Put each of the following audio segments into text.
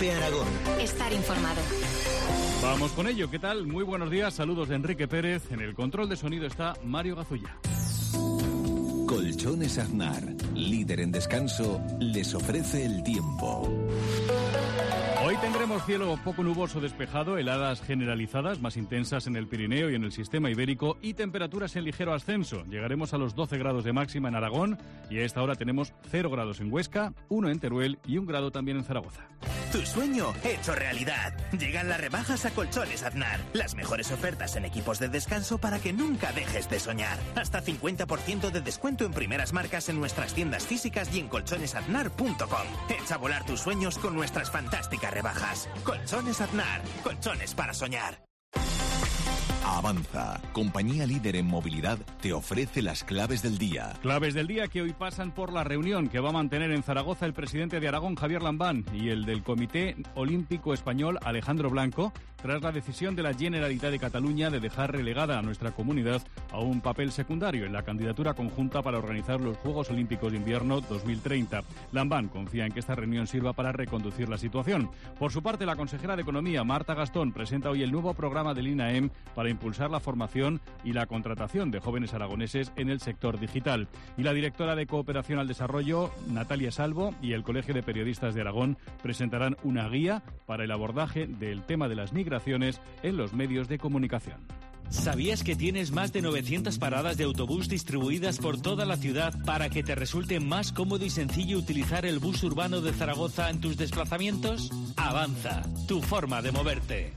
COPE Aragón. Estar informado. Vamos con ello. ¿Qué tal? Muy buenos días. Saludos de Enrique Pérez. En el control de sonido está Mario Gazulla. Colchones Aznar, líder en descanso, les ofrece el tiempo. Hoy tendremos cielo poco nuboso despejado, heladas generalizadas, más intensas en el Pirineo y en el sistema ibérico, y temperaturas en ligero ascenso. Llegaremos a los 12 grados de máxima en Aragón y a esta hora tenemos 0 grados en Huesca, 1 en Teruel y 1 grado también en Zaragoza. Tu sueño hecho realidad. Llegan las rebajas a Colchones Aznar. Las mejores ofertas en equipos de descanso para que nunca dejes de soñar. Hasta 50% de descuento en primeras marcas en nuestras tiendas físicas y en colchonesaznar.com. Echa a volar tus sueños con nuestras fantásticas rebajas. Colchones Aznar. Colchones para soñar. Avanza, compañía líder en movilidad, te ofrece las claves del día. Claves del día que hoy pasan por la reunión que va a mantener en Zaragoza el presidente de Aragón, Javier Lambán, y el del Comité Olímpico Español, Alejandro Blanco, tras la decisión de la Generalitat de Cataluña de dejar relegada a nuestra comunidad a un papel secundario en la candidatura conjunta para organizar los Juegos Olímpicos de Invierno 2030. Lambán confía en que esta reunión sirva para reconducir la situación. Por su parte, la consejera de Economía, Marta Gastón, presenta hoy el nuevo programa del INAEM para impulsar la formación y la contratación de jóvenes aragoneses en el sector digital. Y la directora de Cooperación al Desarrollo, Natalia Salvo, y el Colegio de Periodistas de Aragón presentarán una guía para el abordaje del tema de las migraciones en los medios de comunicación. ¿Sabías que tienes más de 900 paradas de autobús distribuidas por toda la ciudad para que te resulte más cómodo y sencillo utilizar el bus urbano de Zaragoza en tus desplazamientos? Avanza, tu forma de moverte.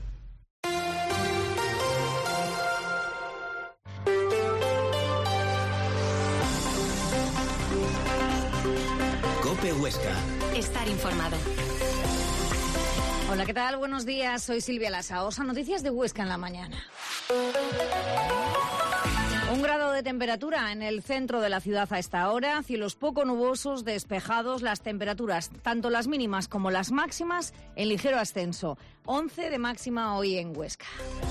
COPE Huesca. Estar informado. Hola, ¿qué tal? Buenos días, soy Silvia Lasaosa. Noticias de Huesca en la mañana. 1 grado de temperatura en el centro de la ciudad a esta hora, cielos poco nubosos, despejados, las temperaturas, tanto las mínimas como las máximas, en ligero ascenso. 11 de máxima hoy en Huesca.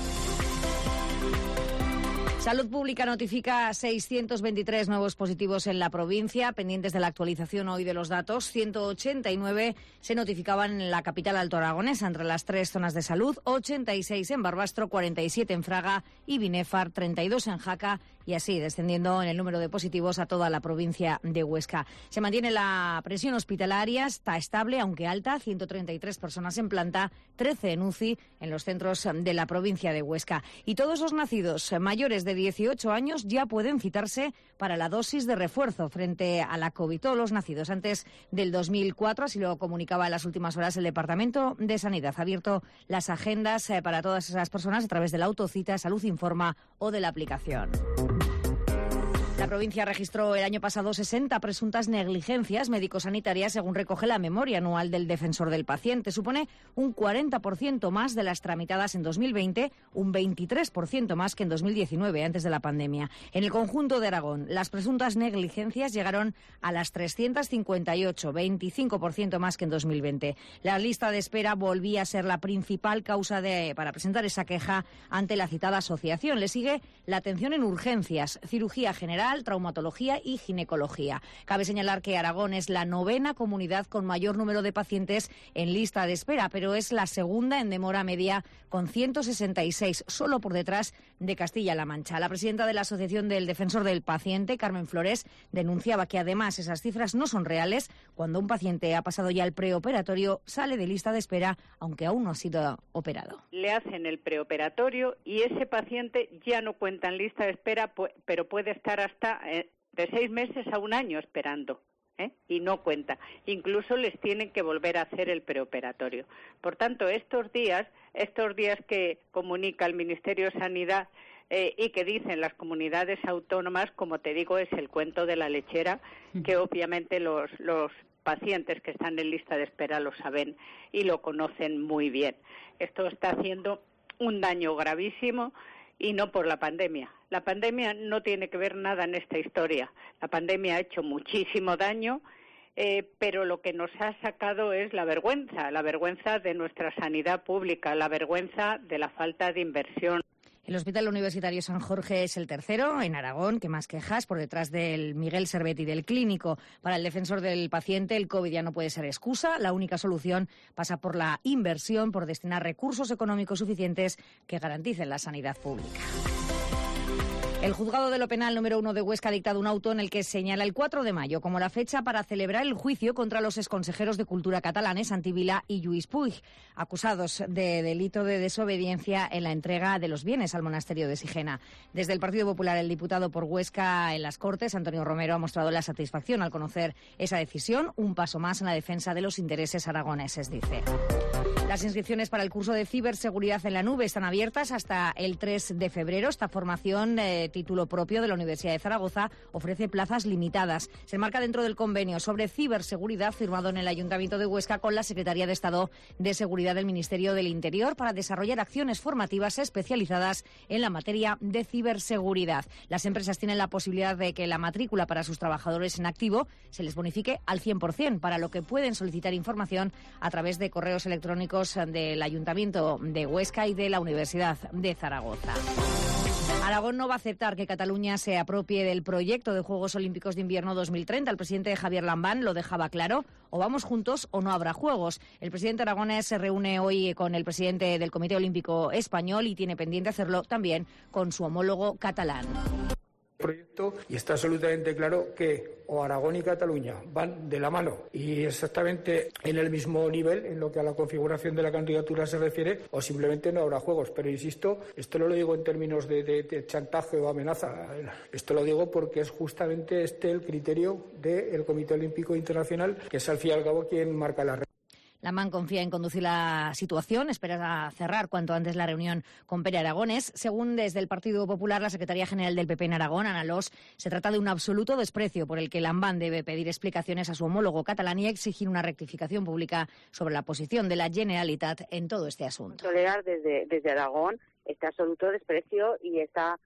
Salud Pública notifica 623 nuevos positivos en la provincia, pendientes de la actualización hoy de los datos. 189 se notificaban en la capital altoaragonesa, entre las 3 zonas de salud, 86 en Barbastro, 47 en Fraga y Binéfar, 32 en Jaca, y así descendiendo en el número de positivos a toda la provincia de Huesca. Se mantiene la presión hospitalaria, está estable, aunque alta, 133 personas en planta, 13 en UCI en los centros de la provincia de Huesca. Y todos los nacidos mayores de 18 años ya pueden citarse para la dosis de refuerzo frente a la COVID. Todos los nacidos antes del 2004, así lo comunicaba en las últimas horas el Departamento de Sanidad. Ha abierto las agendas para todas esas personas a través de la autocita, Salud Informa o de la aplicación. La provincia registró el año pasado 60 presuntas negligencias médico-sanitarias, según recoge la memoria anual del Defensor del Paciente. Supone un 40% más de las tramitadas en 2020, un 23% más que en 2019, antes de la pandemia. En el conjunto de Aragón, las presuntas negligencias llegaron a las 358, 25% más que en 2020. La lista de espera volvía a ser la principal causa para presentar esa queja ante la citada asociación. Le sigue la atención en urgencias, cirugía general, traumatología y ginecología. Cabe señalar que Aragón es la 9ª comunidad con mayor número de pacientes en lista de espera, pero es la segunda en demora media con 166, solo por detrás de Castilla-La Mancha. La presidenta de la Asociación del Defensor del Paciente, Carmen Flores, denunciaba que además esas cifras no son reales. Cuando un paciente ha pasado ya el preoperatorio, sale de lista de espera, aunque aún no ha sido operado. Le hacen el preoperatorio y ese paciente ya no cuenta en lista de espera, pero puede estar hasta de 6 meses a 1 año esperando, y no cuenta. Incluso les tienen que volver a hacer el preoperatorio. Por tanto, estos días que comunica el Ministerio de Sanidad y que dicen las comunidades autónomas, como te digo, es el cuento de la lechera, que obviamente los pacientes que están en lista de espera lo saben y lo conocen muy bien. Esto está haciendo un daño gravísimo. Y no por la pandemia. La pandemia no tiene que ver nada en esta historia. La pandemia ha hecho muchísimo daño, pero lo que nos ha sacado es la vergüenza de nuestra sanidad pública, la vergüenza de la falta de inversión. El Hospital Universitario San Jorge es el tercero en Aragón que más quejas, por detrás del Miguel Servet y del Clínico. Para el defensor del paciente, el COVID ya no puede ser excusa. La única solución pasa por la inversión, por destinar recursos económicos suficientes que garanticen la sanidad pública. El juzgado de lo penal número 1 de Huesca ha dictado un auto en el que señala el 4 de mayo como la fecha para celebrar el juicio contra los exconsejeros de Cultura catalanes Santi Vila y Lluís Puig, acusados de delito de desobediencia en la entrega de los bienes al monasterio de Sigena. Desde el Partido Popular, el diputado por Huesca en las Cortes, Antonio Romero, ha mostrado la satisfacción al conocer esa decisión, un paso más en la defensa de los intereses aragoneses, dice. Las inscripciones para el curso de ciberseguridad en la nube están abiertas hasta el 3 de febrero. Esta formación, título propio de la Universidad de Zaragoza, ofrece plazas limitadas. Se enmarca dentro del convenio sobre ciberseguridad firmado en el Ayuntamiento de Huesca con la Secretaría de Estado de Seguridad del Ministerio del Interior para desarrollar acciones formativas especializadas en la materia de ciberseguridad. Las empresas tienen la posibilidad de que la matrícula para sus trabajadores en activo se les bonifique al 100%, para lo que pueden solicitar información a través de correos electrónicos del Ayuntamiento de Huesca y de la Universidad de Zaragoza. Aragón no va a aceptar que Cataluña se apropie del proyecto de Juegos Olímpicos de Invierno 2030. El presidente Javier Lambán lo dejaba claro: o vamos juntos o no habrá Juegos. El presidente aragonés se reúne hoy con el presidente del Comité Olímpico Español y tiene pendiente hacerlo también con su homólogo catalán. Proyecto, y está absolutamente claro que o Aragón y Cataluña van de la mano y exactamente en el mismo nivel en lo que a la configuración de la candidatura se refiere, o simplemente no habrá Juegos. Pero insisto, esto no lo digo en términos de chantaje o amenaza, esto lo digo porque es justamente el criterio del Comité Olímpico Internacional, que es al fin y al cabo quien marca la regla. Lambán confía en conducir la situación, espera cerrar cuanto antes la reunión con Pere Aragonés. Según desde el Partido Popular, la secretaria general del PP en Aragón, Ana Los, se trata de un absoluto desprecio por el que Lambán debe pedir explicaciones a su homólogo catalán y exigir una rectificación pública sobre la posición de la Generalitat en todo este asunto. Tolerar desde Aragón este absoluto desprecio y esta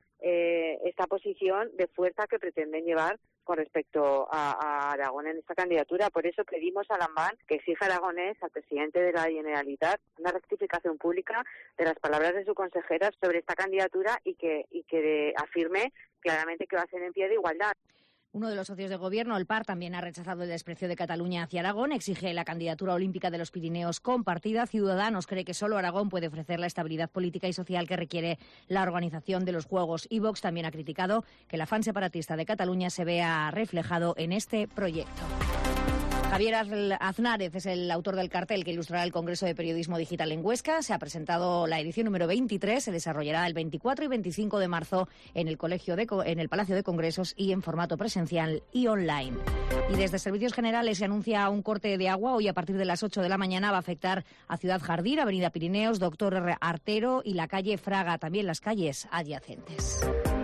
posición de fuerza que pretenden llevar con respecto a Aragón en esta candidatura. Por eso pedimos a Lambán que exija a Aragonés, al presidente de la Generalitat, una rectificación pública de las palabras de su consejera sobre esta candidatura y que afirme claramente que va a ser en pie de igualdad. Uno de los socios de gobierno, el PAR, también ha rechazado el desprecio de Cataluña hacia Aragón. Exige la candidatura olímpica de los Pirineos compartida. Ciudadanos cree que solo Aragón puede ofrecer la estabilidad política y social que requiere la organización de los Juegos. Y Vox también ha criticado que el afán separatista de Cataluña se vea reflejado en este proyecto. Javier Aznárez es el autor del cartel que ilustrará el Congreso de Periodismo Digital en Huesca. Se ha presentado la edición número 23, se desarrollará el 24 y 25 de marzo en el Palacio de Congresos y en formato presencial y online. Y desde Servicios Generales se anuncia un corte de agua. Hoy a partir de las 8 de la mañana va a afectar a Ciudad Jardín, Avenida Pirineos, Doctor Artero y la calle Fraga, también las calles adyacentes.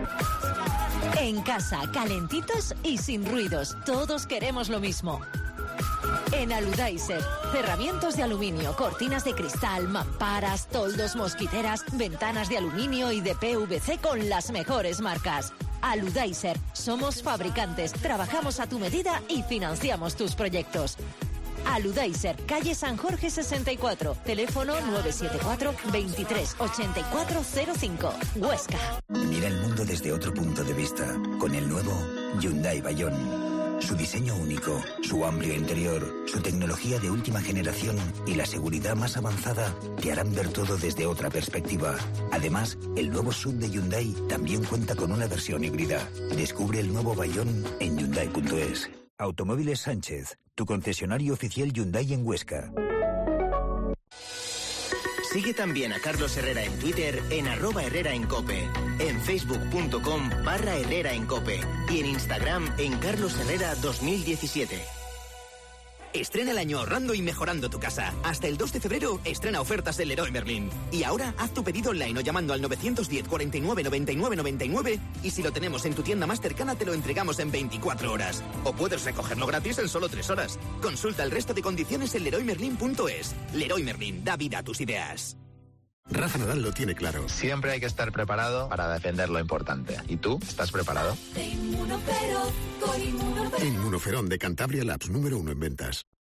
En casa, calentitos y sin ruidos. Todos queremos lo mismo. En Aludaiser, cerramientos de aluminio, cortinas de cristal, mamparas, toldos, mosquiteras, ventanas de aluminio y de PVC con las mejores marcas. Aludaiser, somos fabricantes, trabajamos a tu medida y financiamos tus proyectos. Aludaiser, calle San Jorge 64, teléfono 974 23 8405, Huesca. Mira el mundo desde otro punto de vista, con el nuevo Hyundai Bayon. Su diseño único, su amplio interior, su tecnología de última generación y la seguridad más avanzada te harán ver todo desde otra perspectiva. Además, el nuevo SUV de Hyundai también cuenta con una versión híbrida. Descubre el nuevo Bayon en Hyundai.es. Automóviles Sánchez, tu concesionario oficial Hyundai en Huesca. Sigue también a Carlos Herrera en Twitter en @HerreraEnCope, en facebook.com/HerreraEnCope y en Instagram en Carlos Herrera 2017. Estrena el año ahorrando y mejorando tu casa. Hasta el 2 de febrero estrena ofertas del Leroy Merlin. Y ahora haz tu pedido online o llamando al 910 49 99 99 y si lo tenemos en tu tienda más cercana te lo entregamos en 24 horas. O puedes recogerlo gratis en solo 3 horas. Consulta el resto de condiciones en leroymerlin.es. Leroy Merlin, da vida a tus ideas. Rafa Nadal lo tiene claro. Siempre hay que estar preparado para defender lo importante. ¿Y tú? ¿Estás preparado? Inmunoferón de Cantabria Labs, número 1 en ventas.